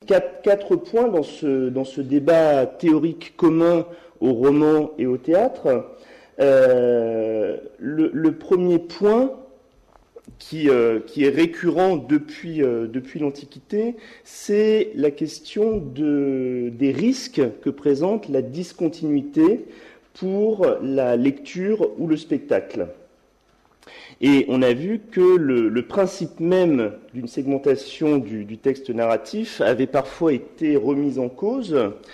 quatre points dans ce débat théorique commun au roman et au théâtre. Le premier point, qui est récurrent depuis l'Antiquité, c'est la question des risques que présente la discontinuité pour la lecture ou le spectacle. Et on a vu que le principe même d'une segmentation du texte narratif avait parfois été remis en cause.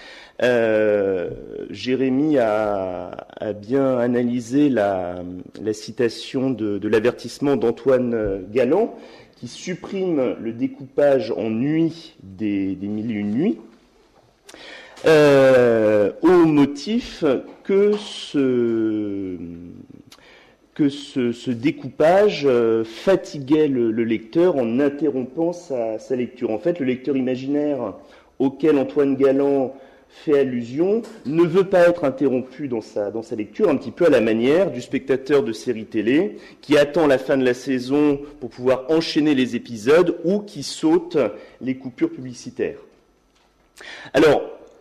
Jérémie a bien analysé la citation de l'avertissement d'Antoine Galland, qui supprime le découpage en nuits des Mille et une nuits, au motif que ce découpage fatiguait le lecteur en interrompant sa lecture. En fait, le lecteur imaginaire auquel Antoine Galland fait allusion ne veut pas être interrompu dans sa lecture, un petit peu à la manière du spectateur de série télé qui attend la fin de la saison pour pouvoir enchaîner les épisodes ou qui saute les coupures publicitaires. Alors,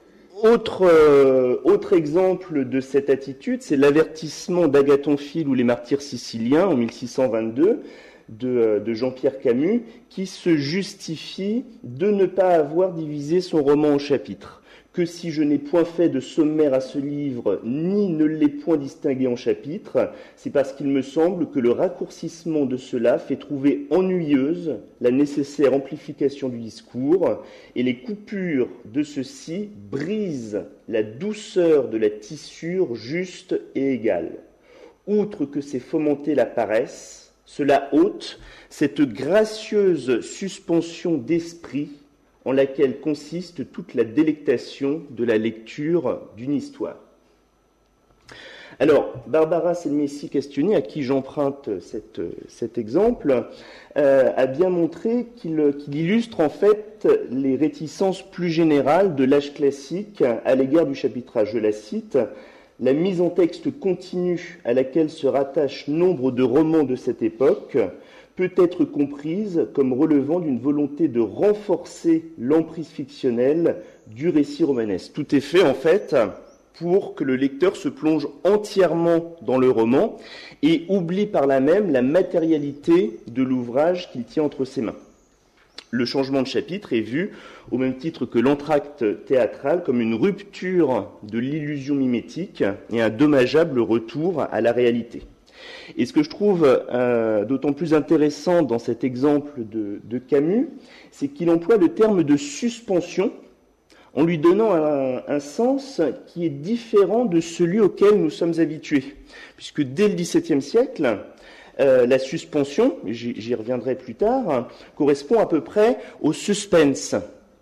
autre exemple de cette attitude, c'est l'avertissement d'Agathon Phil ou les martyrs siciliens en 1622 de Jean-Pierre Camus, qui se justifie de ne pas avoir divisé son roman en chapitres. Que si je n'ai point fait de sommaire à ce livre, ni ne l'ai point distingué en chapitres, c'est parce qu'il me semble que le raccourcissement de cela fait trouver ennuyeuse la nécessaire amplification du discours, et les coupures de ceci brisent la douceur de la tissure juste et égale. Outre que c'est fomenter la paresse, cela ôte cette gracieuse suspension d'esprit en laquelle consiste toute la délectation de la lecture d'une histoire. Alors, Barbara Selmessi-Castionnier, à qui j'emprunte cet exemple, a bien montré qu'il illustre en fait les réticences plus générales de l'âge classique à l'égard du chapitrage. Je la cite: « La mise en texte continue à laquelle se rattachent nombre de romans de cette époque peut être comprise comme relevant d'une volonté de renforcer l'emprise fictionnelle du récit romanesque. » Tout est fait, en fait, pour que le lecteur se plonge entièrement dans le roman et oublie par là même la matérialité de l'ouvrage qu'il tient entre ses mains. Le changement de chapitre est vu, au même titre que l'entracte théâtral, comme une rupture de l'illusion mimétique et un dommageable retour à la réalité. Et ce que je trouve d'autant plus intéressant dans cet exemple de Camus, c'est qu'il emploie le terme de suspension en lui donnant un sens qui est différent de celui auquel nous sommes habitués. Puisque dès le XVIIe siècle, la suspension, j'y reviendrai plus tard, correspond à peu près au suspense.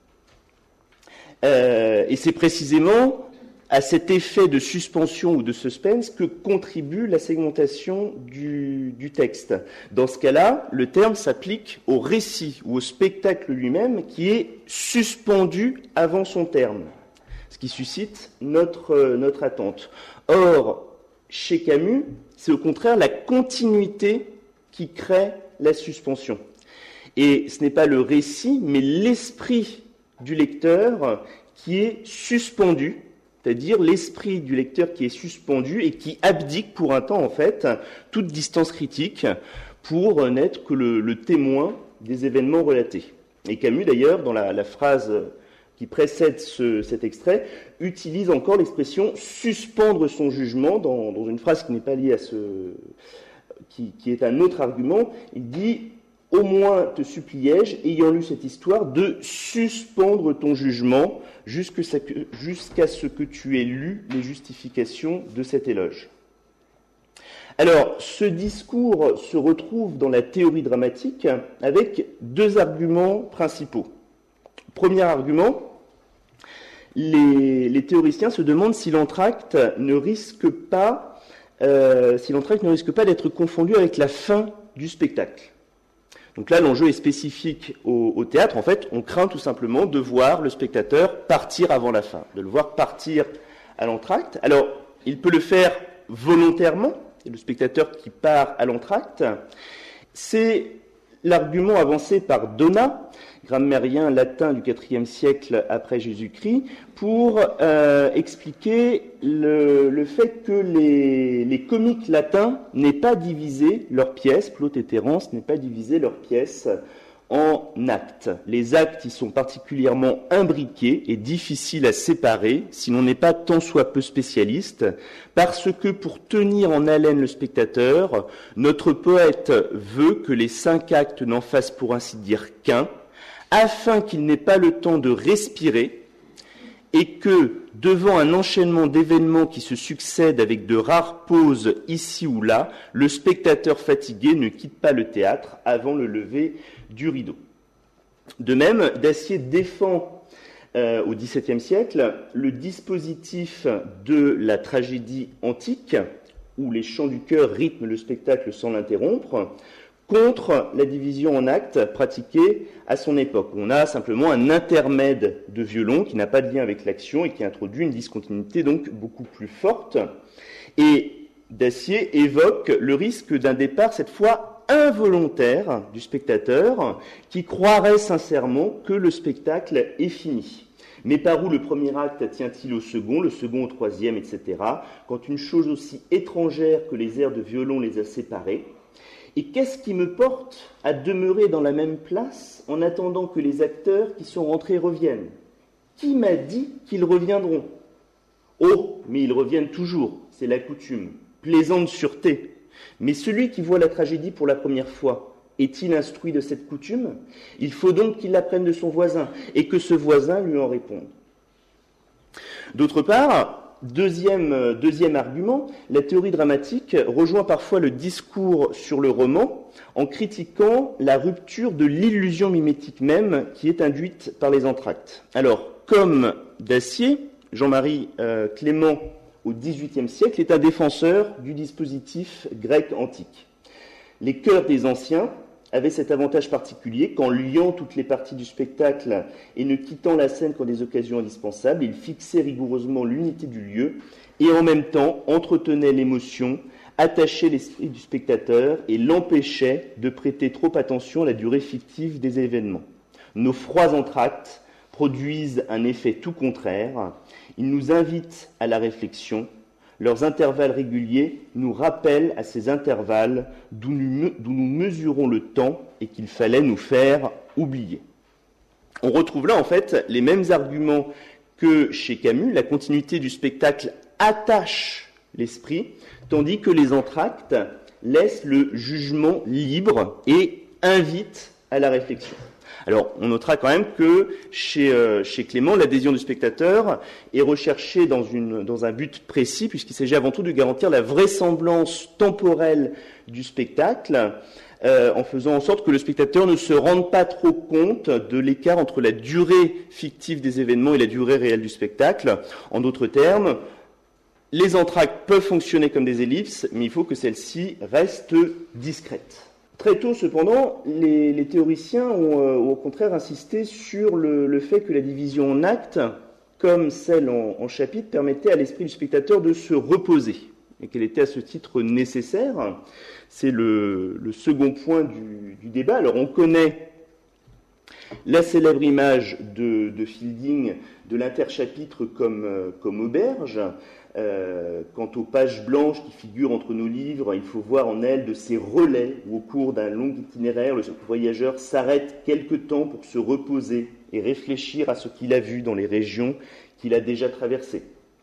Et c'est précisément à cet effet de suspension ou de suspense que contribue la segmentation du texte. Dans ce cas-là, le terme s'applique au récit ou au spectacle lui-même qui est suspendu avant son terme, ce qui suscite notre attente. Or, chez Camus, c'est au contraire la continuité qui crée la suspension. Et ce n'est pas le récit, mais l'esprit du lecteur qui est suspendu, c'est-à-dire l'esprit du lecteur qui est suspendu et qui abdique pour un temps, en fait, toute distance critique pour n'être que le témoin des événements relatés. Et Camus, d'ailleurs, dans la phrase qui précède cet extrait, utilise encore l'expression « suspendre son jugement » dans une phrase qui n'est pas liée à qui est un autre argument. Il dit « Au moins te suppliais-je, ayant lu cette histoire, de suspendre ton jugement jusqu'à ce que tu aies lu les justifications de cet éloge. » Alors, ce discours se retrouve dans la théorie dramatique avec deux arguments principaux. Premier argument, les théoriciens se demandent si l'entracte ne risque pas d'être confondu avec la fin du spectacle. Donc là, l'enjeu est spécifique au théâtre. En fait, on craint tout simplement de voir le spectateur partir avant la fin, de le voir partir à l'entracte. Alors, il peut le faire volontairement, c'est le spectateur qui part à l'entracte. C'est l'argument avancé par Donat, grammairien latin du IVe siècle après Jésus-Christ, pour expliquer le fait que les comiques latins n'aient pas divisé leurs pièces, Plaute et Terence n'aient pas divisé leurs pièces en actes. Les actes y sont particulièrement imbriqués et difficiles à séparer si l'on n'est pas tant soit peu spécialiste, parce que pour tenir en haleine le spectateur, notre poète veut que les 5 actes n'en fassent pour ainsi dire qu'un, afin qu'il n'ait pas le temps de respirer et que, devant un enchaînement d'événements qui se succèdent avec de rares pauses ici ou là, le spectateur fatigué ne quitte pas le théâtre avant le lever du rideau. De même, Dacier défend au XVIIe siècle le dispositif de la tragédie antique, où les chants du chœur rythment le spectacle sans l'interrompre, contre la division en actes pratiquée à son époque. On a simplement un intermède de violon qui n'a pas de lien avec l'action et qui introduit une discontinuité donc beaucoup plus forte. Et Dacier évoque le risque d'un départ cette fois involontaire du spectateur qui croirait sincèrement que le spectacle est fini. Mais par où le premier acte tient-il au second, le second au troisième, etc., quand une chose aussi étrangère que les airs de violon les a séparés? Et qu'est-ce qui me porte à demeurer dans la même place en attendant que les acteurs qui sont rentrés reviennent? Qui m'a dit qu'ils reviendront? Oh, mais ils reviennent toujours, c'est la coutume. Plaisante sûreté. Mais celui qui voit la tragédie pour la première fois, est-il instruit de cette coutume? Il faut donc qu'il l'apprenne de son voisin, et que ce voisin lui en réponde. D'autre part, Deuxième argument, la théorie dramatique rejoint parfois le discours sur le roman en critiquant la rupture de l'illusion mimétique même qui est induite par les entr'actes. Alors, comme Dacier, Jean-Marie Clément au XVIIIe siècle est un défenseur du dispositif grec antique. Les chœurs des anciens avaient cet avantage particulier qu'en liant toutes les parties du spectacle et ne quittant la scène qu'en des occasions indispensables, ils fixaient rigoureusement l'unité du lieu et en même temps entretenaient l'émotion, attachaient l'esprit du spectateur et l'empêchaient de prêter trop attention à la durée fictive des événements. Nos froids entr'actes produisent un effet tout contraire. Ils nous invitent à la réflexion. Leurs intervalles réguliers nous rappellent à ces intervalles d'où nous mesurons le temps et qu'il fallait nous faire oublier. On retrouve là en fait les mêmes arguments que chez Camus. La continuité du spectacle attache l'esprit, tandis que les entr'actes laissent le jugement libre et invitent à la réflexion. Alors, on notera quand même que chez Clément, l'adhésion du spectateur est recherchée dans un but précis, puisqu'il s'agit avant tout de garantir la vraisemblance temporelle du spectacle, en faisant en sorte que le spectateur ne se rende pas trop compte de l'écart entre la durée fictive des événements et la durée réelle du spectacle. En d'autres termes, les entr'actes peuvent fonctionner comme des ellipses, mais il faut que celles-ci restent discrètes. Très tôt, cependant, les théoriciens ont au contraire insisté sur le fait que la division en actes, comme celle en chapitres, permettait à l'esprit du spectateur de se reposer, et qu'elle était à ce titre nécessaire. C'est le second point du débat. Alors, on connaît la célèbre image de Fielding de l'interchapitre comme auberge. Quant aux pages blanches qui figurent entre nos livres, il faut voir en elles de ces relais où, au cours d'un long itinéraire, le voyageur s'arrête quelque temps pour se reposer et réfléchir à ce qu'il a vu dans les régions qu'il a déjà traversées.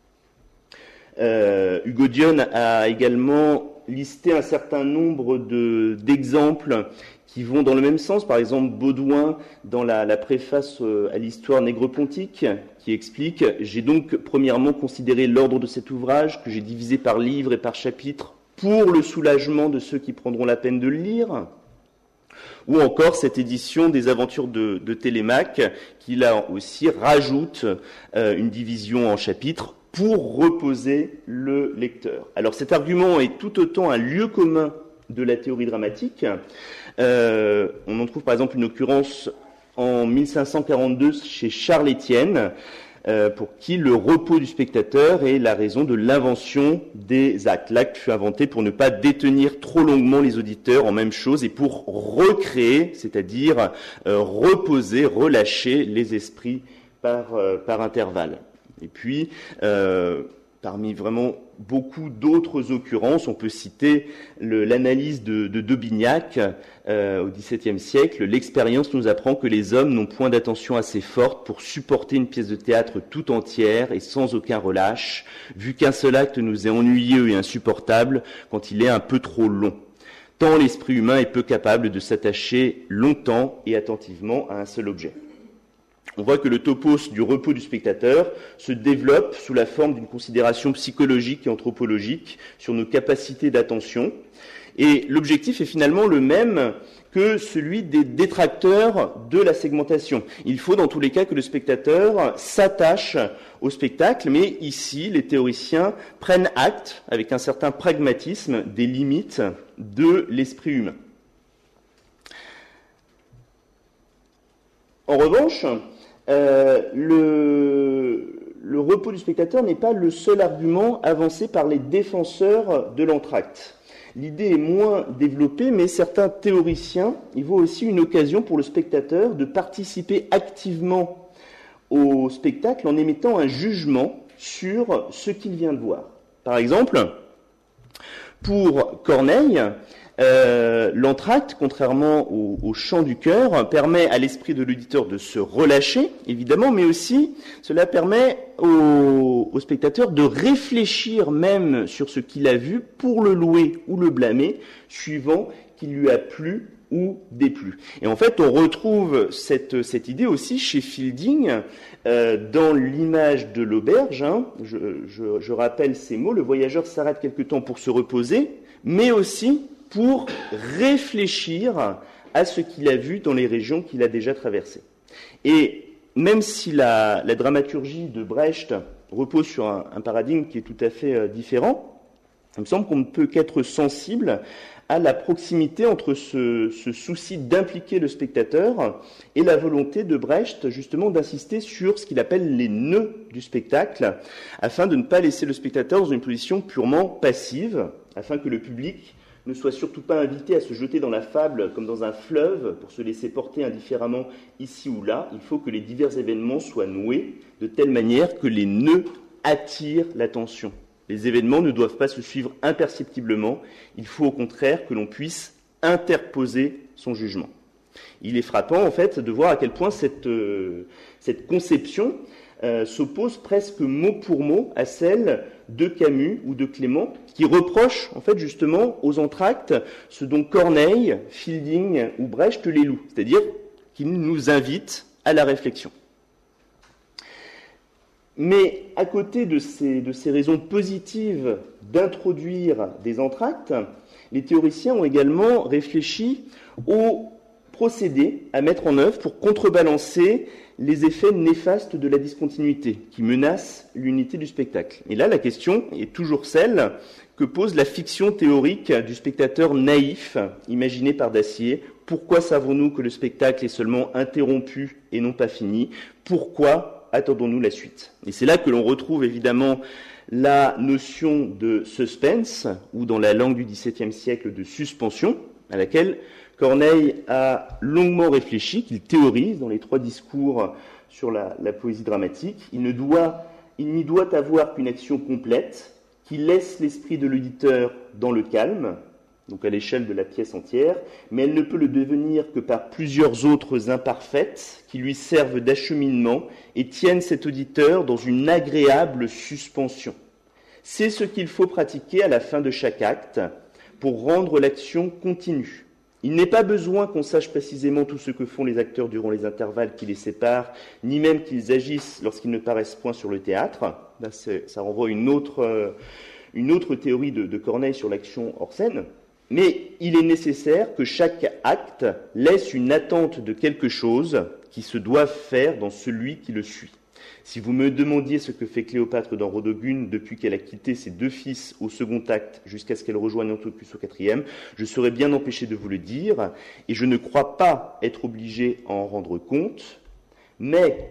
Hugo Dionne a également listé un certain nombre d'exemples qui vont dans le même sens. Par exemple, Baudouin, dans la préface à l'histoire nègrepontique, qui explique « J'ai donc premièrement considéré l'ordre de cet ouvrage, que j'ai divisé par livre et par chapitre, pour le soulagement de ceux qui prendront la peine de le lire ». Ou encore cette édition des aventures de Télémaque, qui là aussi rajoute une division en chapitres pour reposer le lecteur. Alors cet argument est tout autant un lieu commun de la théorie dramatique. On en trouve par exemple une occurrence en 1542 chez Charles Étienne, pour qui le repos du spectateur est la raison de l'invention des actes. L'acte fut inventé pour ne pas détenir trop longuement les auditeurs en même chose et pour recréer, c'est-à-dire reposer, relâcher les esprits par intervalle. Et puis, parmi vraiment beaucoup d'autres occurrences, on peut citer l'analyse de d'Aubignac au XVIIe siècle. L'expérience nous apprend que les hommes n'ont point d'attention assez forte pour supporter une pièce de théâtre tout entière et sans aucun relâche, vu qu'un seul acte nous est ennuyeux et insupportable quand il est un peu trop long. Tant l'esprit humain est peu capable de s'attacher longtemps et attentivement à un seul objet. On voit que le topos du repos du spectateur se développe sous la forme d'une considération psychologique et anthropologique sur nos capacités d'attention. Et l'objectif est finalement le même que celui des détracteurs de la segmentation. Il faut dans tous les cas que le spectateur s'attache au spectacle, mais ici, les théoriciens prennent acte, avec un certain pragmatisme, des limites de l'esprit humain. En revanche, le repos du spectateur n'est pas le seul argument avancé par les défenseurs de l'entracte. L'idée est moins développée, mais certains théoriciens y voient aussi une occasion pour le spectateur de participer activement au spectacle en émettant un jugement sur ce qu'il vient de voir. Par exemple, pour Corneille, l'entracte, contrairement au chant du cœur, permet à l'esprit de l'auditeur de se relâcher, évidemment, mais aussi cela permet au spectateur de réfléchir même sur ce qu'il a vu pour le louer ou le blâmer, suivant qu'il lui a plu ou déplu. Et en fait, on retrouve cette idée aussi chez Fielding dans l'image de l'auberge. Je rappelle ces mots, le voyageur s'arrête quelque temps pour se reposer, mais aussi pour réfléchir à ce qu'il a vu dans les régions qu'il a déjà traversées. Et même si la dramaturgie de Brecht repose sur un paradigme qui est tout à fait différent, il me semble qu'on ne peut qu'être sensible à la proximité entre ce souci d'impliquer le spectateur et la volonté de Brecht justement d'insister sur ce qu'il appelle les nœuds du spectacle, afin de ne pas laisser le spectateur dans une position purement passive, afin que le public ne soit surtout pas invité à se jeter dans la fable comme dans un fleuve pour se laisser porter indifféremment ici ou là. Il faut que les divers événements soient noués de telle manière que les nœuds attirent l'attention. Les événements ne doivent pas se suivre imperceptiblement. Il faut au contraire que l'on puisse interposer son jugement. Il est frappant en fait de voir à quel point cette conception s'oppose presque mot pour mot à celle de Camus ou de Clément, qui reprochent en fait justement aux entractes ce dont Corneille, Fielding ou Brecht les louent, c'est-à-dire qu'ils nous invitent à la réflexion. Mais à côté de ces raisons positives d'introduire des entractes, les théoriciens ont également réfléchi aux procédés à mettre en œuvre pour contrebalancer les effets néfastes de la discontinuité qui menacent l'unité du spectacle. Et là, la question est toujours celle que pose la fiction théorique du spectateur naïf, imaginé par Dacier. Pourquoi savons-nous que le spectacle est seulement interrompu et non pas fini ? Pourquoi attendons-nous la suite ? Et c'est là que l'on retrouve évidemment la notion de suspense, ou dans la langue du XVIIe siècle de suspension, à laquelle Corneille a longuement réfléchi, qu'il théorise dans les 3 discours sur la poésie dramatique. Il n'y doit avoir qu'une action complète qui laisse l'esprit de l'auditeur dans le calme, donc à l'échelle de la pièce entière, mais elle ne peut le devenir que par plusieurs autres imparfaites qui lui servent d'acheminement et tiennent cet auditeur dans une agréable suspension. C'est ce qu'il faut pratiquer à la fin de chaque acte pour rendre l'action continue. Il n'est pas besoin qu'on sache précisément tout ce que font les acteurs durant les intervalles qui les séparent, ni même qu'ils agissent lorsqu'ils ne paraissent point sur le théâtre. Là, ça renvoie à une autre théorie de Corneille sur l'action hors scène. Mais il est nécessaire que chaque acte laisse une attente de quelque chose qui se doit faire dans celui qui le suit. Si vous me demandiez ce que fait Cléopâtre dans Rodogune depuis qu'elle a quitté ses 2 fils au second acte jusqu'à ce qu'elle rejoigne Antiochus au 4e, je serais bien empêché de vous le dire, et je ne crois pas être obligé à en rendre compte, mais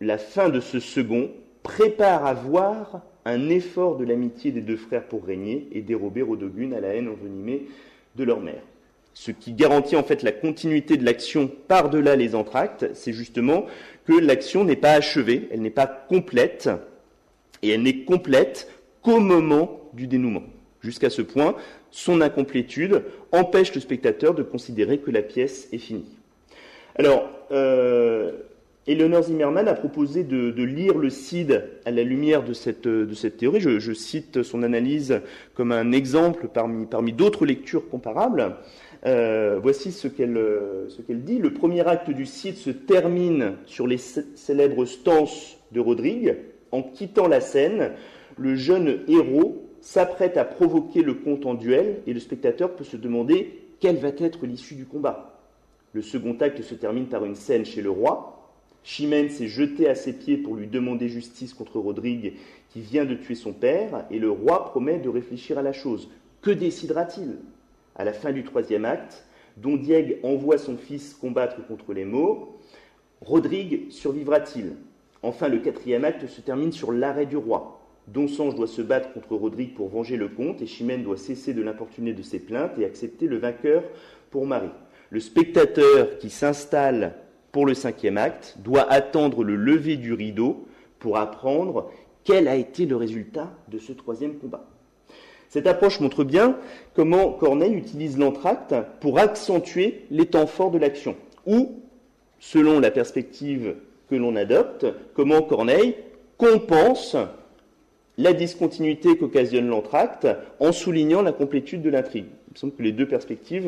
la fin de ce second prépare à voir un effort de l'amitié des deux frères pour régner et dérober Rodogune à la haine envenimée de leur mère. Ce qui garantit en fait la continuité de l'action par-delà les entr'actes, c'est justement que l'action n'est pas achevée, elle n'est pas complète, et elle n'est complète qu'au moment du dénouement. Jusqu'à ce point, son incomplétude empêche le spectateur de considérer que la pièce est finie. Alors, Eleanor Zimmermann a proposé de lire le Cid à la lumière de cette théorie. Je cite son analyse comme un exemple parmi d'autres lectures comparables. Voici ce qu'elle dit. Le premier acte du Cid se termine sur les célèbres stances de Rodrigue. En quittant la scène, le jeune héros s'apprête à provoquer le comte en duel et le spectateur peut se demander quelle va être l'issue du combat. Le second acte se termine par une scène chez le roi. Chimène s'est jeté à ses pieds pour lui demander justice contre Rodrigue qui vient de tuer son père et le roi promet de réfléchir à la chose. Que décidera-t-il ? À la fin du troisième acte, Don Diego envoie son fils combattre contre les Maures. Rodrigue survivra-t-il ? Enfin, le quatrième acte se termine sur l'arrêt du roi. Don Sanche doit se battre contre Rodrigue pour venger le comte et Chimène doit cesser de l'importuner de ses plaintes et accepter le vainqueur pour mari. Le spectateur qui s'installe pour le cinquième acte doit attendre le lever du rideau pour apprendre quel a été le résultat de ce troisième combat. Cette approche montre bien comment Corneille utilise l'entr'acte pour accentuer les temps forts de l'action, ou, selon la perspective que l'on adopte, comment Corneille compense la discontinuité qu'occasionne l'entr'acte en soulignant la complétude de l'intrigue. Il me semble que les deux perspectives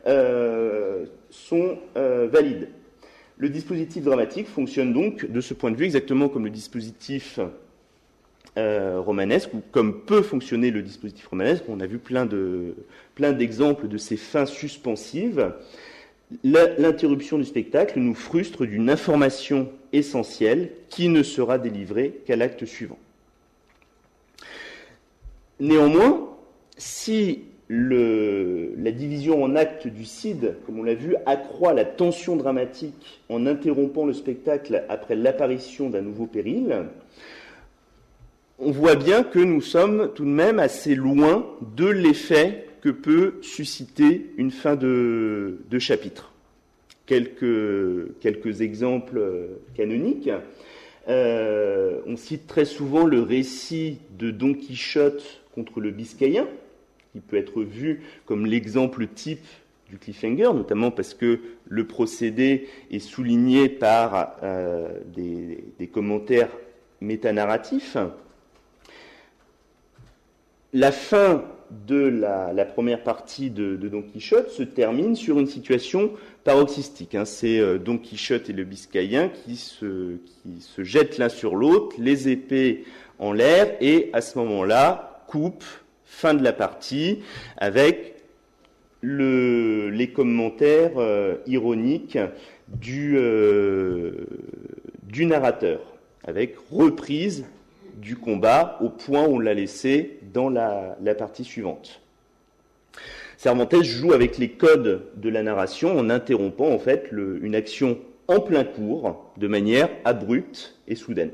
sont valides. Le dispositif dramatique fonctionne donc de ce point de vue exactement comme le dispositif romanesque, ou comme peut fonctionner le dispositif romanesque. On a vu plein d'exemples de ces fins suspensives. L'interruption du spectacle nous frustre d'une information essentielle qui ne sera délivrée qu'à l'acte suivant. Néanmoins, si la division en actes du Cid, comme on l'a vu, accroît la tension dramatique en interrompant le spectacle après l'apparition d'un nouveau péril, on voit bien que nous sommes tout de même assez loin de l'effet que peut susciter une fin de chapitre. Quelques exemples canoniques. On cite très souvent le récit de Don Quichotte contre le Biscayen, qui peut être vu comme l'exemple type du cliffhanger, notamment parce que le procédé est souligné par des commentaires métanarratifs. La fin de la première partie de Don Quichotte se termine sur une situation paroxystique. C'est Don Quichotte et le Biscayen qui se jettent l'un sur l'autre, les épées en l'air, et à ce moment-là, coupe, fin de la partie, avec les commentaires ironiques du narrateur, avec reprise du combat au point où on l'a laissé dans la partie suivante. Cervantes joue avec les codes de la narration en interrompant en fait une action en plein cours de manière abrupte et soudaine.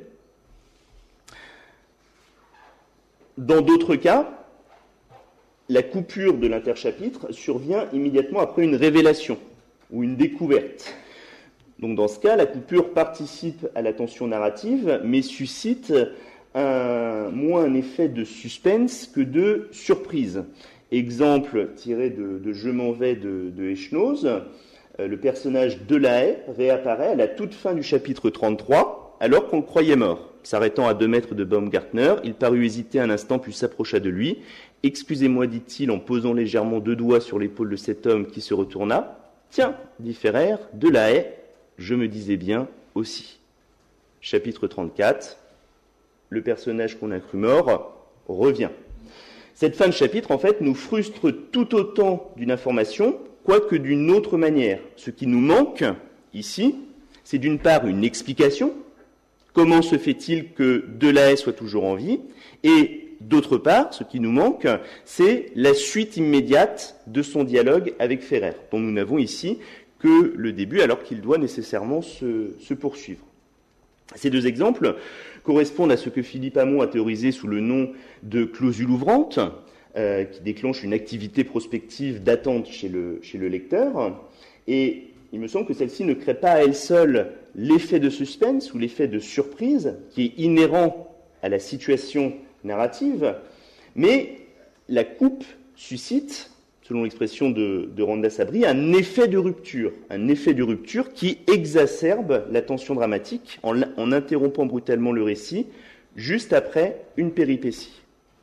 Dans d'autres cas, la coupure de l'interchapitre survient immédiatement après une révélation ou une découverte. Donc dans ce cas, la coupure participe à la tension narrative, mais suscite moins un effet de suspense que de surprise. Exemple tiré de Je m'en vais de Echenoz, le personnage Delahaye réapparaît à la toute fin du chapitre 33, alors qu'on le croyait mort. S'arrêtant à 2 mètres de Baumgartner, il parut hésiter un instant puis s'approcha de lui. « Excusez-moi, dit-il, en posant légèrement 2 doigts sur l'épaule de cet homme qui se retourna. « Tiens, dit Ferrer, Delahaye, je me disais bien aussi. » Chapitre 34, le personnage qu'on a cru mort revient. Cette fin de chapitre, en fait, nous frustre tout autant d'une information, quoique d'une autre manière. Ce qui nous manque, ici, c'est d'une part une explication. Comment se fait-il que Delahaye soit toujours en vie ? Et d'autre part, ce qui nous manque, c'est la suite immédiate de son dialogue avec Ferrer, dont nous n'avons ici que le début, alors qu'il doit nécessairement se poursuivre. Ces deux exemples correspondent à ce que Philippe Hamon a théorisé sous le nom de clausule ouvrante, qui déclenche une activité prospective d'attente chez le lecteur. Et il me semble que celle-ci ne crée pas à elle seule l'effet de suspense ou l'effet de surprise qui est inhérent à la situation narrative, mais la coupe suscite, selon l'expression de Randa Sabri, un effet de rupture qui exacerbe la tension dramatique en interrompant brutalement le récit juste après une péripétie.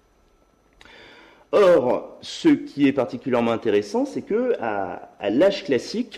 Or, ce qui est particulièrement intéressant, c'est que à l'âge classique,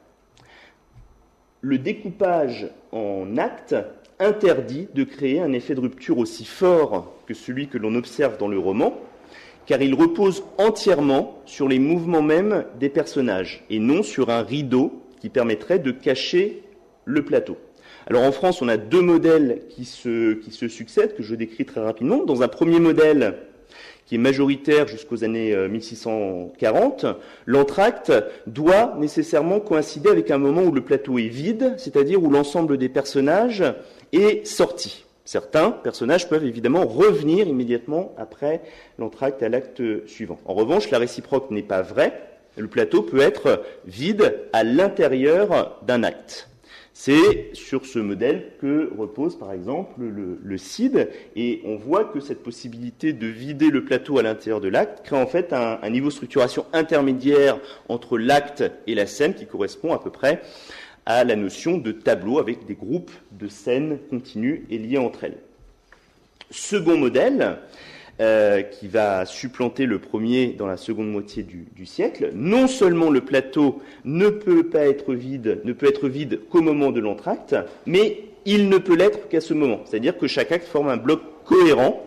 le découpage en actes interdit de créer un effet de rupture aussi fort que celui que l'on observe dans le roman, car il repose entièrement sur les mouvements mêmes des personnages, et non sur un rideau qui permettrait de cacher le plateau. Alors en France, on a deux modèles qui se succèdent, que je décris très rapidement. Dans un premier modèle, qui est majoritaire jusqu'aux années 1640, l'entracte doit nécessairement coïncider avec un moment où le plateau est vide, c'est-à-dire où l'ensemble des personnages est sorti. Certains personnages peuvent évidemment revenir immédiatement après l'entracte à l'acte suivant. En revanche, la réciproque n'est pas vraie. Le plateau peut être vide à l'intérieur d'un acte. C'est sur ce modèle que repose par exemple le Cid, et on voit que cette possibilité de vider le plateau à l'intérieur de l'acte crée en fait un niveau de structuration intermédiaire entre l'acte et la scène qui correspond à peu près à la notion de tableau avec des groupes de scènes continues et liées entre elles. Second modèle, qui va supplanter le premier dans la seconde moitié du siècle. Non seulement le plateau ne peut être vide qu'au moment de l'entracte, mais il ne peut l'être qu'à ce moment. C'est-à-dire que chaque acte forme un bloc cohérent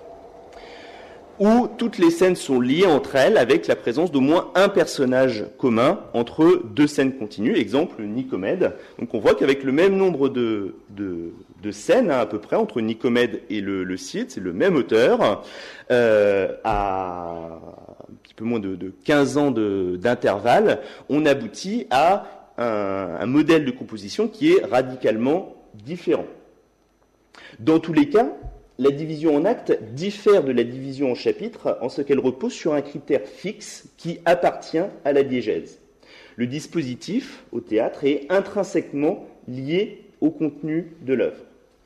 où toutes les scènes sont liées entre elles avec la présence d'au moins un personnage commun entre deux scènes continues. Exemple, Nicomède. Donc on voit qu'avec le même nombre de scènes, à peu près, entre Nicomède et le Cid, c'est le même auteur, à un petit peu moins de 15 ans d'intervalle, on aboutit à un modèle de composition qui est radicalement différent. Dans tous les cas, la division en actes diffère de la division en chapitres en ce qu'elle repose sur un critère fixe qui appartient à la diégèse. Le dispositif au théâtre est intrinsèquement lié au contenu de l'œuvre.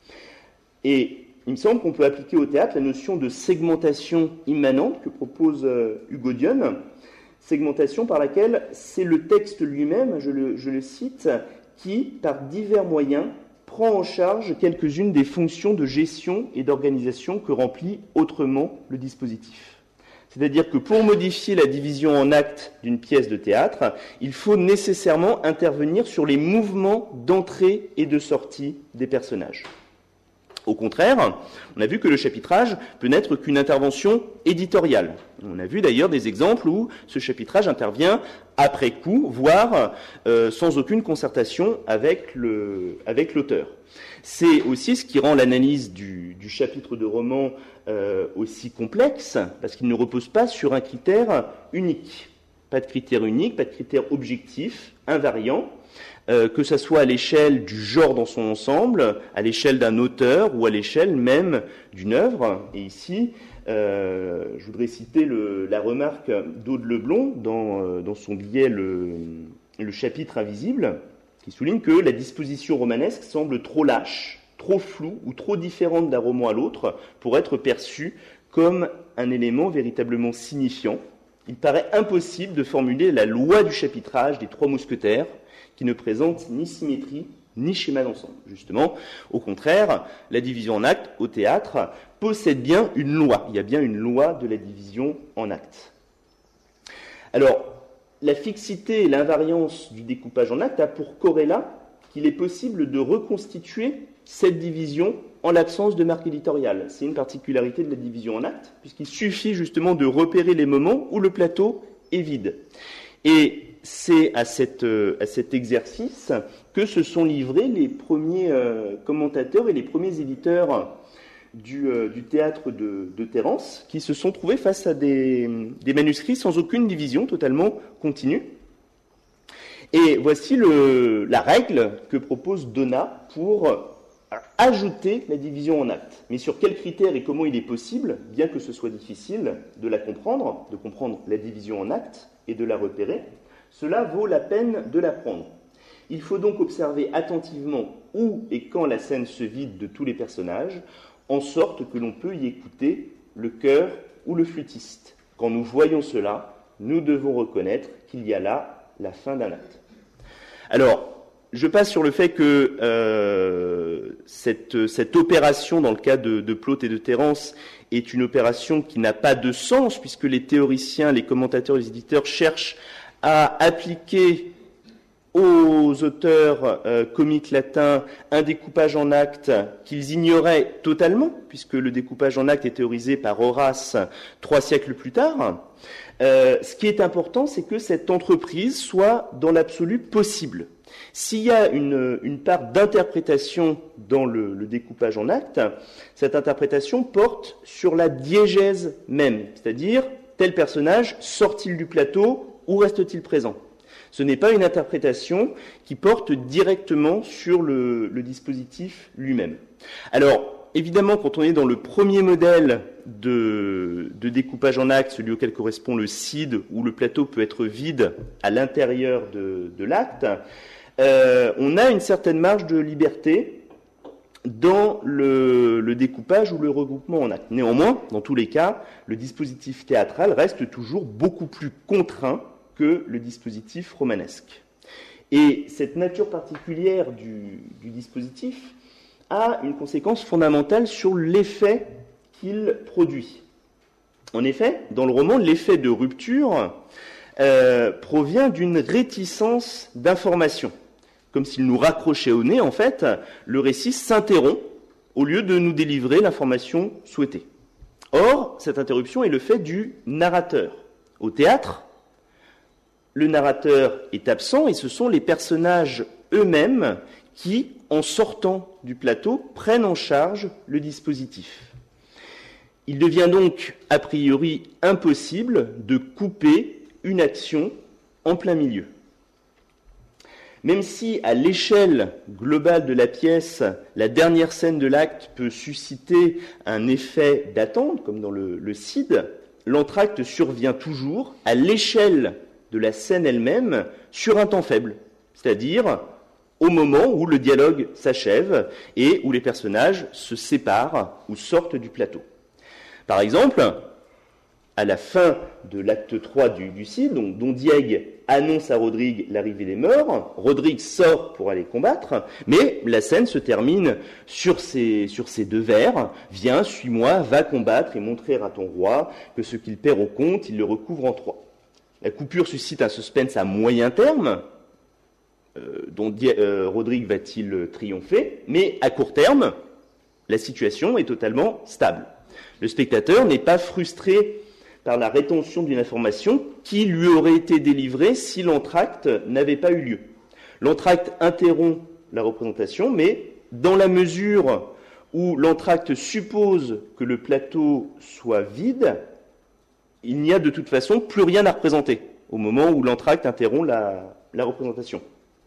Et il me semble qu'on peut appliquer au théâtre la notion de segmentation immanente que propose Hugo Dione, segmentation par laquelle c'est le texte lui-même, je le cite, qui, par divers moyens, prend en charge quelques-unes des fonctions de gestion et d'organisation que remplit autrement le dispositif. C'est-à-dire que pour modifier la division en actes d'une pièce de théâtre, il faut nécessairement intervenir sur les mouvements d'entrée et de sortie des personnages. Au contraire, on a vu que le chapitrage peut n'être qu'une intervention éditoriale. On a vu d'ailleurs des exemples où ce chapitrage intervient après coup, voire sans aucune concertation avec l'auteur. C'est aussi ce qui rend l'analyse du chapitre de roman aussi complexe, parce qu'il ne repose pas sur un critère unique. Pas de critère unique, pas de critère objectif, invariant, que ce soit à l'échelle du genre dans son ensemble, à l'échelle d'un auteur ou à l'échelle même d'une œuvre. Et ici, je voudrais citer la remarque d'Aude Leblond dans son billet le chapitre invisible, qui souligne que la disposition romanesque semble trop lâche, trop floue ou trop différente d'un roman à l'autre pour être perçue comme un élément véritablement signifiant. Il paraît impossible de formuler la loi du chapitrage des Trois Mousquetaires, qui ne présente ni symétrie, ni schéma d'ensemble. Justement, au contraire, la division en actes au théâtre possède bien une loi. Il y a bien une loi de la division en actes. Alors, la fixité et l'invariance du découpage en actes a pour corrélat qu'il est possible de reconstituer cette division en l'absence de marque éditoriale. C'est une particularité de la division en actes, puisqu'il suffit justement de repérer les moments où le plateau est vide. Et c'est à cet exercice que se sont livrés les premiers commentateurs et les premiers éditeurs du théâtre de Thérence, qui se sont trouvés face à des manuscrits sans aucune division, totalement continue. Et voici la règle que propose Donat pour ajouter la division en actes. Mais sur quels critères et comment il est possible, bien que ce soit difficile de la comprendre, de comprendre la division en actes et de la repérer, cela vaut la peine de l'apprendre. Il faut donc observer attentivement où et quand la scène se vide de tous les personnages, en sorte que l'on peut y écouter le chœur ou le flûtiste. Quand nous voyons cela, nous devons reconnaître qu'il y a là la fin d'un acte. Alors, je passe sur le fait que cette opération, dans le cas de Plaute et de Terence, est une opération qui n'a pas de sens, puisque les théoriciens, les commentateurs, les éditeurs cherchent à appliquer aux auteurs comiques latins un découpage en actes qu'ils ignoraient totalement, puisque le découpage en actes est théorisé par Horace 3 siècles plus tard. Ce qui est important, c'est que cette entreprise soit dans l'absolu possible. S'il y a une part d'interprétation dans le découpage en actes, cette interprétation porte sur la diégèse même, c'est-à-dire tel personnage sort-il du plateau ou reste-t-il présent. Ce n'est pas une interprétation qui porte directement sur le dispositif lui-même. Alors, évidemment, quand on est dans le premier modèle de découpage en actes, celui auquel correspond le Cide, où le plateau peut être vide à l'intérieur de l'acte, on a une certaine marge de liberté dans le découpage ou le regroupement en actes. Néanmoins, dans tous les cas, le dispositif théâtral reste toujours beaucoup plus contraint que le dispositif romanesque. Et cette nature particulière du dispositif a une conséquence fondamentale sur l'effet qu'il produit. En effet, dans le roman, l'effet de rupture provient d'une réticence d'information. Comme s'il nous raccrochait au nez, en fait, le récit s'interrompt au lieu de nous délivrer l'information souhaitée. Or, cette interruption est le fait du narrateur. Au théâtre, le narrateur est absent et ce sont les personnages eux-mêmes qui, en sortant du plateau, prennent en charge le dispositif. Il devient donc, a priori, impossible de couper une action en plein milieu. Même si, à l'échelle globale de la pièce, la dernière scène de l'acte peut susciter un effet d'attente, comme dans le Cide, l'entracte survient toujours à l'échelle de la scène elle-même sur un temps faible, c'est-à-dire au moment où le dialogue s'achève et où les personnages se séparent ou sortent du plateau. Par exemple, à la fin de l'acte 3 du Cide, dont Diègue annonce à Rodrigue l'arrivée des morts, Rodrigue sort pour aller combattre, mais la scène se termine sur ces deux vers, « Viens, suis-moi, va combattre et montrer à ton roi que ce qu'il perd au compte, il le recouvre en 3. » La coupure suscite un suspense à moyen terme, dont Rodrigue va-t-il triompher, mais à court terme, la situation est totalement stable. Le spectateur n'est pas frustré par la rétention d'une information qui lui aurait été délivrée si l'entracte n'avait pas eu lieu. L'entracte interrompt la représentation, mais dans la mesure où l'entracte suppose que le plateau soit vide, il n'y a de toute façon plus rien à représenter au moment où l'entracte interrompt la représentation.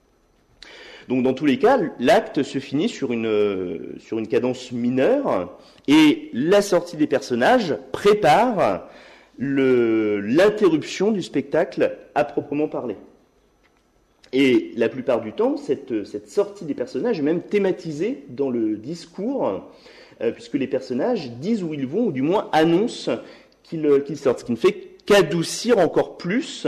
Donc dans tous les cas, l'acte se finit sur une cadence mineure et la sortie des personnages prépare l'interruption du spectacle à proprement parler. Et la plupart du temps, cette sortie des personnages est même thématisée dans le discours, puisque les personnages disent où ils vont, ou du moins annoncent qu'ils sortent, ce qui ne fait qu'adoucir encore plus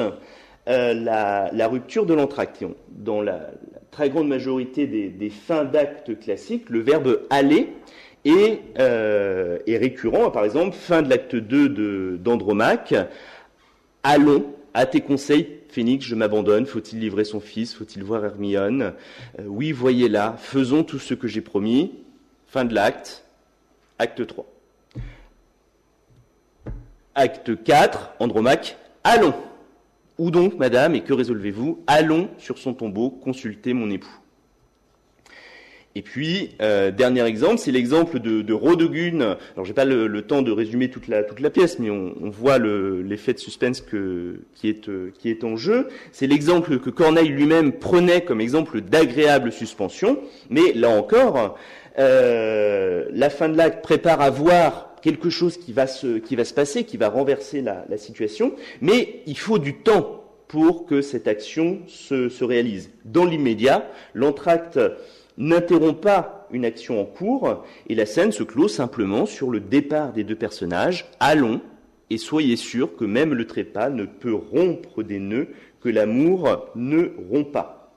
la rupture de l'entracte. Dans la très grande majorité des fins d'actes classiques, le verbe « aller » est récurrent. Par exemple, fin de l'acte 2 d'Andromaque, « Allons, à tes conseils, Phénix, je m'abandonne, faut-il livrer son fils, faut-il voir Hermione, oui, voyez-la, faisons tout ce que j'ai promis. » Fin de l'acte, acte 3. Acte 4, Andromaque, « Allons. Où donc, madame, et que résolvez-vous? Allons sur son tombeau consulter mon époux. » Et puis, dernier exemple, c'est l'exemple de Rodegun. Alors, j'ai pas le temps de résumer toute la pièce, mais on voit l'effet de suspense qui est en jeu. C'est l'exemple que Corneille lui-même prenait comme exemple d'agréable suspension. Mais là encore, la fin de l'acte prépare à voir quelque chose qui va se passer, qui va renverser la situation. Mais il faut du temps pour que cette action se réalise. Dans l'immédiat, l'entracte n'interrompt pas une action en cours, et la scène se clôt simplement sur le départ des deux personnages. Allons, et soyez sûrs que même le trépas ne peut rompre des nœuds que l'amour ne rompt pas.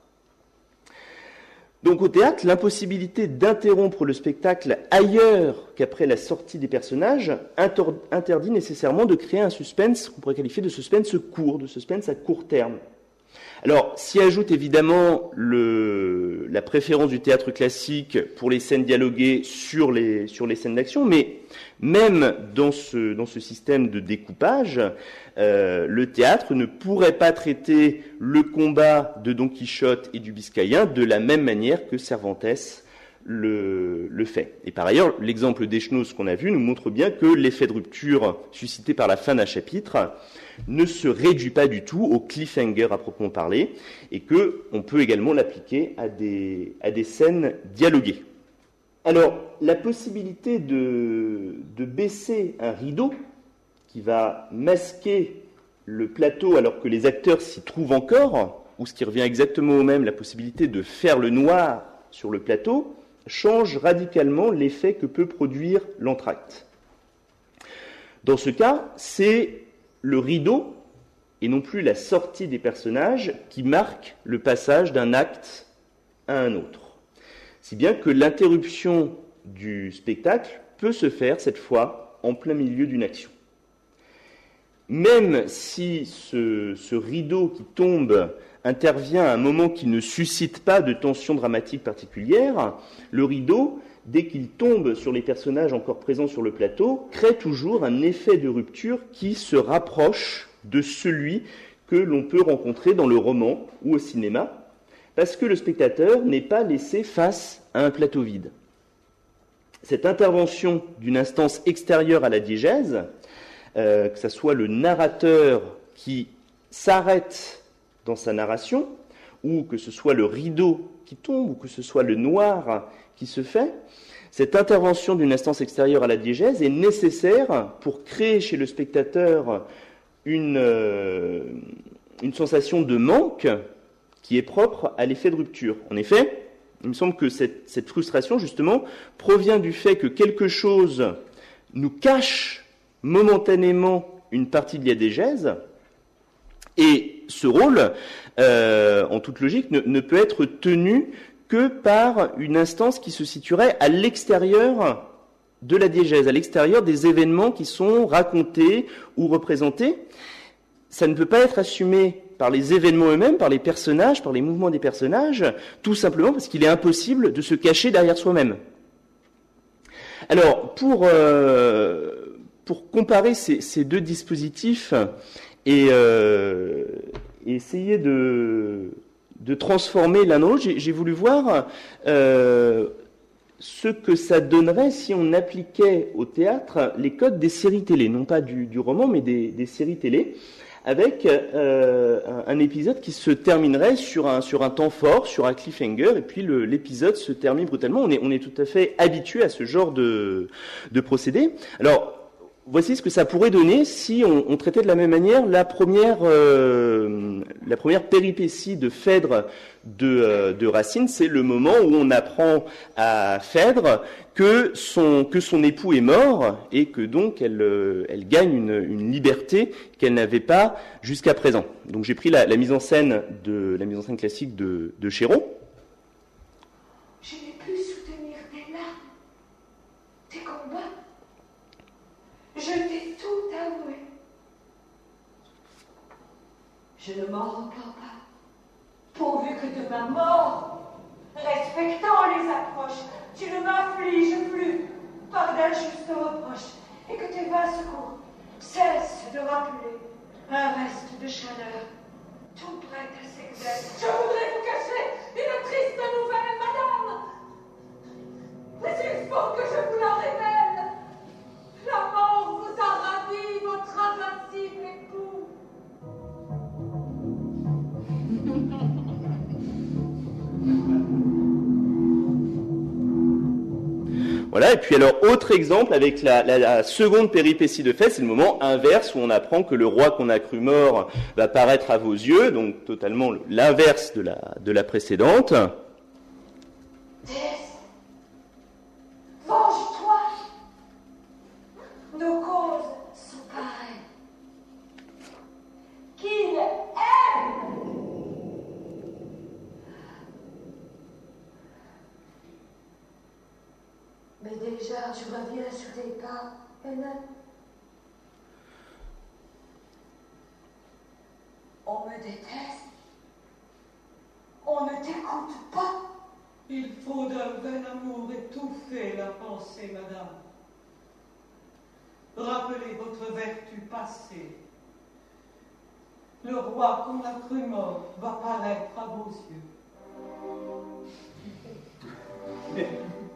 Donc au théâtre, l'impossibilité d'interrompre le spectacle ailleurs qu'après la sortie des personnages interdit nécessairement de créer un suspense qu'on pourrait qualifier de suspense court, de suspense à court terme. Alors, s'y ajoute évidemment la préférence du théâtre classique pour les scènes dialoguées sur les scènes d'action, mais même dans ce système de découpage, le théâtre ne pourrait pas traiter le combat de Don Quichotte et du Biscayen de la même manière que Cervantes le fait. Et par ailleurs, l'exemple d'Echnos qu'on a vu nous montre bien que l'effet de rupture suscité par la fin d'un chapitre ne se réduit pas du tout au cliffhanger à proprement parler, et qu'on peut également l'appliquer à des scènes dialoguées. Alors, la possibilité de baisser un rideau qui va masquer le plateau alors que les acteurs s'y trouvent encore, ou ce qui revient exactement au même, la possibilité de faire le noir sur le plateau, change radicalement l'effet que peut produire l'entracte. Dans ce cas, c'est le rideau, et non plus la sortie des personnages, qui marque le passage d'un acte à un autre. Si bien que l'interruption du spectacle peut se faire, cette fois, en plein milieu d'une action. Même si ce rideau qui tombe intervient à un moment qui ne suscite pas de tension dramatique particulière, le rideau, dès qu'il tombe sur les personnages encore présents sur le plateau, crée toujours un effet de rupture qui se rapproche de celui que l'on peut rencontrer dans le roman ou au cinéma, parce que le spectateur n'est pas laissé face à un plateau vide. Cette intervention d'une instance extérieure à la diégèse, que ce soit le narrateur qui s'arrête dans sa narration, ou que ce soit le rideau qui tombe, ou que ce soit le noir qui se fait, cette intervention d'une instance extérieure à la diégèse est nécessaire pour créer chez le spectateur une sensation de manque qui est propre à l'effet de rupture. En effet, il me semble que cette frustration, justement, provient du fait que quelque chose nous cache momentanément une partie de la diégèse, et ce rôle, en toute logique, ne peut être tenu que par une instance qui se situerait à l'extérieur de la diégèse, à l'extérieur des événements qui sont racontés ou représentés. Ça ne peut pas être assumé par les événements eux-mêmes, par les personnages, par les mouvements des personnages, tout simplement parce qu'il est impossible de se cacher derrière soi-même. Alors, pour comparer ces deux dispositifs et essayer de transformer l'un dans l'autre, j'ai voulu voir ce que ça donnerait si on appliquait au théâtre les codes des séries télé, non pas du roman, mais des séries télé, avec un épisode qui se terminerait sur un temps fort, sur un cliffhanger, et puis l'épisode se termine brutalement. On est tout à fait habitué à ce genre de procédé. Alors, voici ce que ça pourrait donner si on traitait de la même manière la première péripétie de Phèdre de Racine. C'est le moment où on apprend à Phèdre que son époux est mort et que donc elle gagne une liberté qu'elle n'avait pas jusqu'à présent. Donc j'ai pris la mise en scène classique de Chéron. Je n'ai pu soutenir tes larmes, tes combats. Je t'ai tout avoué. Je ne m'en repens pas, pourvu que de ma mort, respectant les approches, tu ne m'affliges plus par d'injustes reproches, et que tes vains secours cessent de rappeler un reste de chaleur, tout prêt à s'exercer. Je voudrais vous cacher une triste nouvelle, madame. Mais il faut que je vous la révèle. La mort vous a ravi, votre invincible époux. Voilà, et puis alors, autre exemple avec la seconde péripétie de fait, c'est le moment inverse où on apprend que le roi qu'on a cru mort va paraître à vos yeux, donc totalement l'inverse de la précédente. Déesse, venge-toi. Nos causes sont pareilles. Qu'il aime. Mais déjà, je reviens sur tes pas, Hélène. On me déteste. On ne t'écoute pas. Il faut d'un vain amour étouffer la pensée, madame. Rappelez votre vertu passée. Le roi qu'on a cru mort va paraître à vos yeux.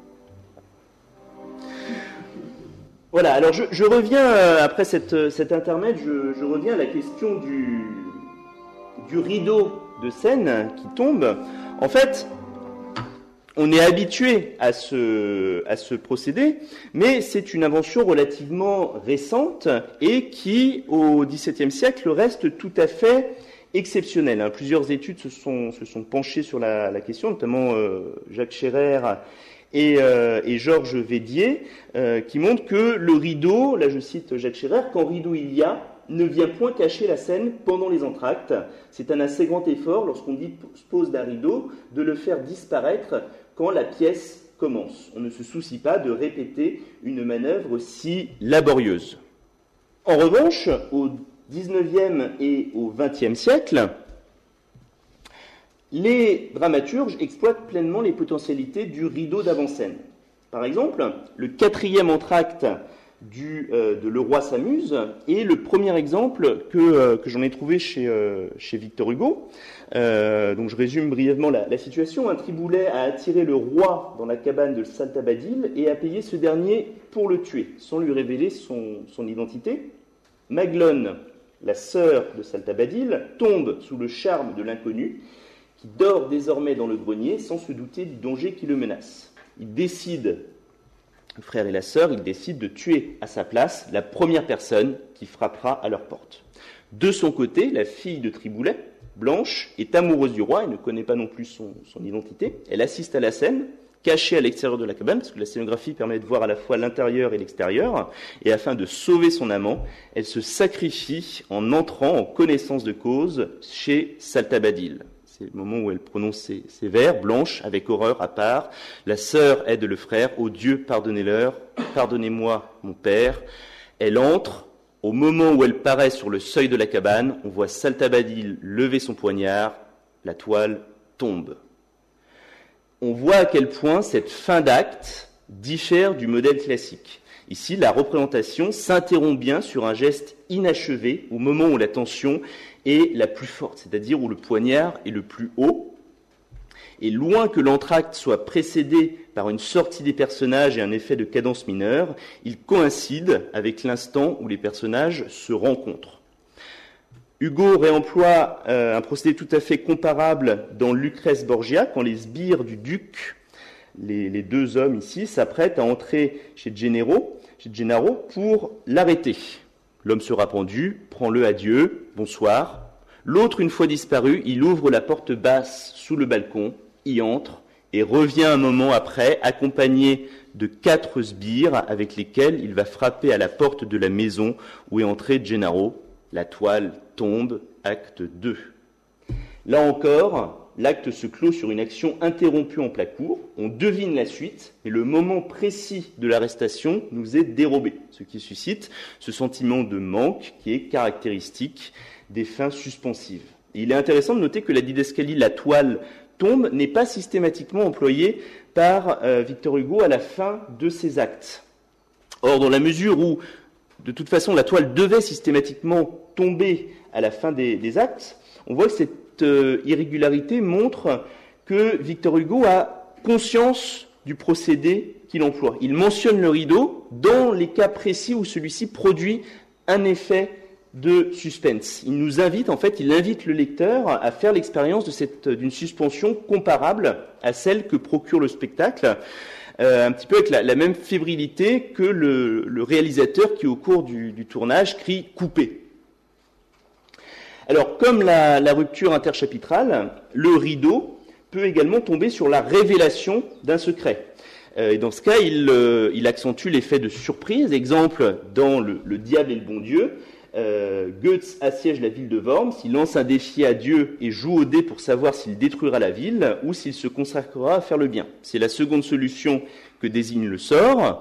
Voilà, alors je reviens, après cet intermède, je reviens à la question du rideau de scène qui tombe. En fait, on est habitué à ce procédé, mais c'est une invention relativement récente et qui, au XVIIe siècle, reste tout à fait exceptionnelle. Plusieurs études se sont penchées sur la question, notamment Jacques Scherrer et Georges Védier, qui montrent que le rideau, là je cite Jacques Scherrer, quand rideau il y a, ne vient point cacher la scène pendant les entr'actes. C'est un assez grand effort, lorsqu'on dispose d'un rideau, de le faire disparaître quand la pièce commence. On ne se soucie pas de répéter une manœuvre si laborieuse. En revanche, au XIXe et au XXe siècle, les dramaturges exploitent pleinement les potentialités du rideau d'avant-scène. Par exemple, le 4e entr'acte de Le Roi s'amuse est le premier exemple que j'en ai trouvé chez Victor Hugo. Donc je résume brièvement la situation. Un Triboulet a attiré le roi dans la cabane de Saltabadil et a payé ce dernier pour le tuer, sans lui révéler son identité. Maglone, la sœur de Saltabadil, tombe sous le charme de l'inconnu, qui dort désormais dans le grenier sans se douter du danger qui le menace. Le frère et la sœur, ils décident de tuer à sa place la première personne qui frappera à leur porte. De son côté, la fille de Triboulet, Blanche, est amoureuse du roi et ne connaît pas non plus son identité. Elle assiste à la scène, cachée à l'extérieur de la cabane, parce que la scénographie permet de voir à la fois l'intérieur et l'extérieur, et afin de sauver son amant, elle se sacrifie en entrant en connaissance de cause chez Saltabadil. C'est le moment où elle prononce ces vers, Blanche, avec horreur à part. La sœur aide le frère, ô Dieu, pardonnez-leur, pardonnez-moi, mon père. Elle entre, au moment où elle paraît sur le seuil de la cabane, on voit Saltabadil lever son poignard, la toile tombe. On voit à quel point cette fin d'acte diffère du modèle classique. Ici, la représentation s'interrompt bien sur un geste inachevé au moment où la tension est la plus forte, c'est-à-dire où le poignard est le plus haut. Et loin que l'entr'acte soit précédé par une sortie des personnages et un effet de cadence mineure, il coïncide avec l'instant où les personnages se rencontrent. Hugo réemploie un procédé tout à fait comparable dans Lucrèce Borgia, quand les sbires du duc, les deux hommes ici, s'apprêtent à entrer chez Gennaro pour l'arrêter. L'homme sera pendu, prends-le à Dieu, bonsoir. L'autre, une fois disparu, il ouvre la porte basse sous le balcon, y entre et revient un moment après, accompagné de 4 sbires avec lesquels il va frapper à la porte de la maison où est entré Gennaro. La toile tombe, acte 2. Là encore, l'acte se clôt sur une action interrompue en plein cours. On devine la suite, mais le moment précis de l'arrestation nous est dérobé, ce qui suscite ce sentiment de manque qui est caractéristique des fins suspensives. Et il est intéressant de noter que la didascalie « la toile tombe » n'est pas systématiquement employée par Victor Hugo à la fin de ses actes. Or, dans la mesure où, de toute façon, la toile devait systématiquement tomber à la fin des actes, on voit que cette irrégularité montre que Victor Hugo a conscience du procédé qu'il emploie. Il mentionne le rideau dans les cas précis où celui-ci produit un effet de suspense. Il nous invite, en fait, il invite le lecteur à faire l'expérience d'une suspension comparable à celle que procure le spectacle, un petit peu avec la même fébrilité que le réalisateur qui, au cours du tournage, crie « coupez ». Alors, comme la rupture interchapitrale, le rideau peut également tomber sur la révélation d'un secret. Et dans ce cas, il accentue l'effet de surprise. Exemple, dans le Diable et le bon Dieu, Goethe assiège la ville de Worms, il lance un défi à Dieu et joue au dé pour savoir s'il détruira la ville ou s'il se consacrera à faire le bien. C'est la seconde solution que désigne le sort.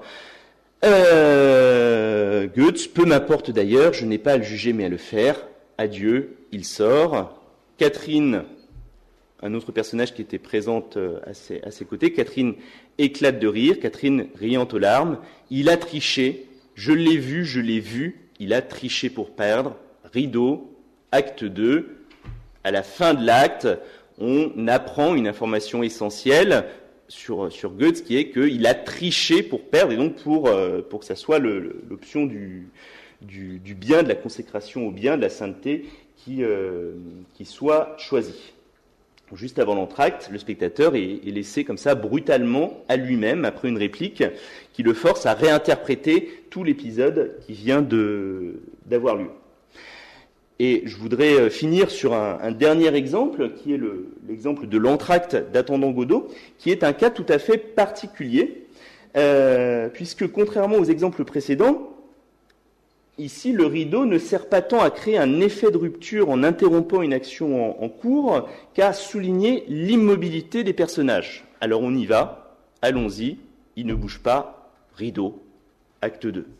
Goethe, peu m'importe d'ailleurs, je n'ai pas à le juger mais à le faire. Adieu, il sort. Catherine, un autre personnage qui était présente à ses côtés, Catherine éclate de rire, Catherine riant aux larmes. Il a triché, je l'ai vu, il a triché pour perdre. Rideau, acte 2. À la fin de l'acte, on apprend une information essentielle sur Goethe, qui est qu'il a triché pour perdre, et donc pour que ça soit l'option du bien, de la consécration au bien, de la sainteté qui soit choisie. Juste avant l'entracte, le spectateur est laissé comme ça brutalement à lui-même après une réplique qui le force à réinterpréter tout l'épisode qui vient d'avoir lieu. Et je voudrais finir sur un dernier exemple qui est l'exemple de l'entracte d'Attendant Godot, qui est un cas tout à fait particulier, puisque contrairement aux exemples précédents, ici, le rideau ne sert pas tant à créer un effet de rupture en interrompant une action en cours qu'à souligner l'immobilité des personnages. Alors on y va, allons-y, il ne bouge pas, rideau, acte 2.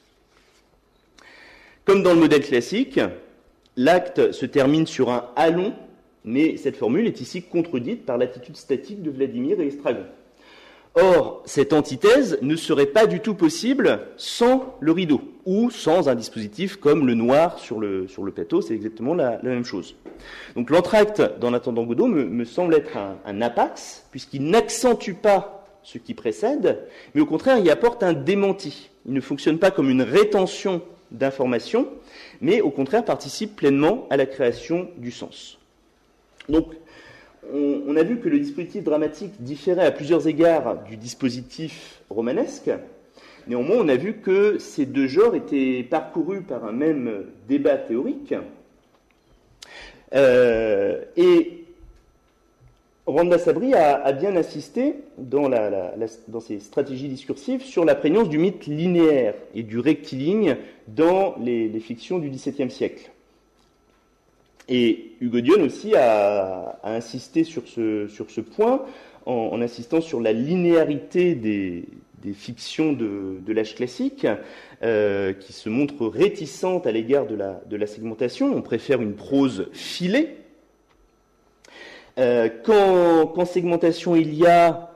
Comme dans le modèle classique, l'acte se termine sur un « allons », mais cette formule est ici contredite par l'attitude statique de Vladimir et Estragon. Or, cette antithèse ne serait pas du tout possible sans le rideau, ou sans un dispositif comme le noir sur le plateau, c'est exactement la même chose. Donc l'entracte dans l'Attendant Godot me semble être un apax, puisqu'il n'accentue pas ce qui précède, mais au contraire, il apporte un démenti. Il ne fonctionne pas comme une rétention d'informations, mais au contraire participe pleinement à la création du sens. Donc, on a vu que le dispositif dramatique différait à plusieurs égards du dispositif romanesque. Néanmoins, on a vu que ces deux genres étaient parcourus par un même débat théorique. Et Randa Sabri a bien insisté dans ses stratégies discursives sur la prégnance du mythe linéaire et du rectiligne dans les fictions du XVIIe siècle. Et Hugo Dionne aussi a insisté sur ce point en insistant sur la linéarité des fictions de l'âge classique qui se montrent réticentes à l'égard de la segmentation. On préfère une prose filée. Quand segmentation il y a,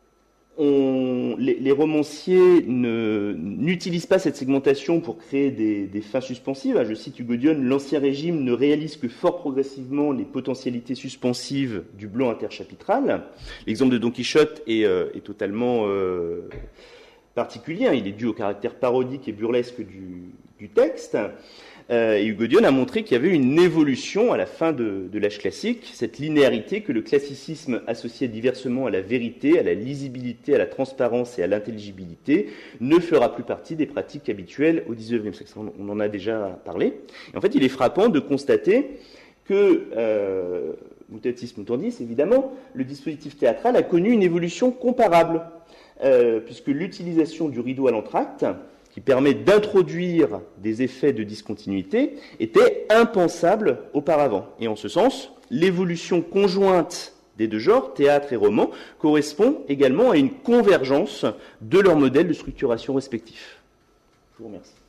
les romanciers n'utilisent pas cette segmentation pour créer des fins suspensives. Je cite Hugo Dionne, « L'Ancien Régime ne réalise que fort progressivement les potentialités suspensives du blanc interchapitral ». L'exemple de Don Quichotte est totalement particulier. Il est dû au caractère parodique et burlesque du texte. Et Hugo Dionne a montré qu'il y avait une évolution à la fin de l'âge classique, cette linéarité que le classicisme associait diversement à la vérité, à la lisibilité, à la transparence et à l'intelligibilité, ne fera plus partie des pratiques habituelles au XIXe siècle. On en a déjà parlé. Et en fait, il est frappant de constater que, mutatis mutandis, évidemment, le dispositif théâtral a connu une évolution comparable, puisque l'utilisation du rideau à l'entracte, qui permet d'introduire des effets de discontinuité, était impensable auparavant. Et en ce sens, l'évolution conjointe des deux genres, théâtre et roman, correspond également à une convergence de leurs modèles de structuration respectifs. Je vous remercie.